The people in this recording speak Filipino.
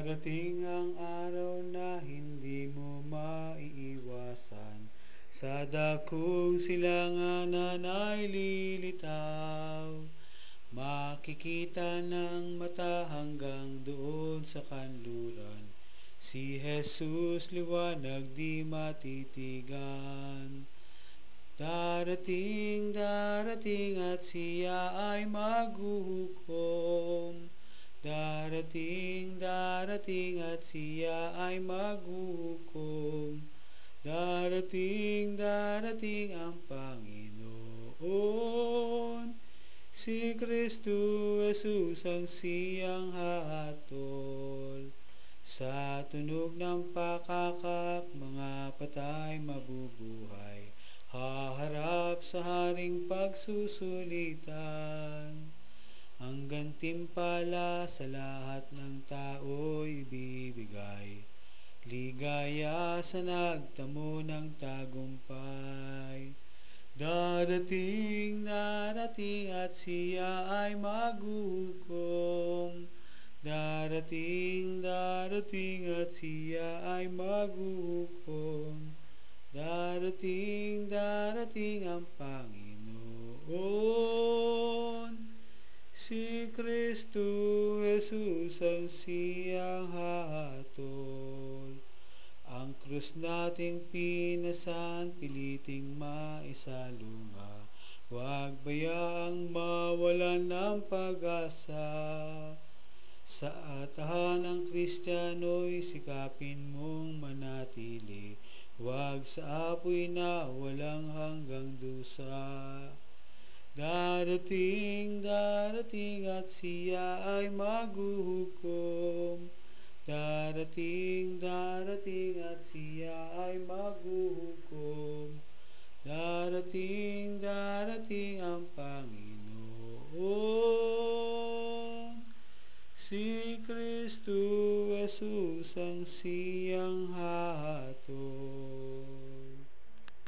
Darating ang araw na hindi mo maiiwasan. Sa dakong silangan na naililitaw, makikita ng mata hanggang doon sa kanluran. Si Jesus liwanag di matitigan. Darating at siya ay maghuhukom. Darating at siya ay maghuhukom. Darating ang Panginoon. Si Kristo Jesus ang siyang hahatol. Sa tunog ng pakakak, mga patay mabubuhay. Haharap sa haring pagsusulitan. Ang gantimpala sa lahat ng tao'y ibibigay. Ligaya sa nagtamo ng tagumpay. Darating at siya ay maghuhukom. Darating at siya ay maghuhukom. Darating ang Panginoon. Si Kristo Jesus ang siyang hahatol. Ang krus nating pinasan, piliting maisalunga. Huwag bayaang mawalan ng pag-asa. Sa tahanang Kristiyano'y sikapin mong manatili. Huwag sa apoy na walang hanggang dusa. Darating at siya ay maghuhukom. Darating at siya ay maghuhukom. Darating ang Panginoon. Si Kristo Jesus ang siyang hahatol.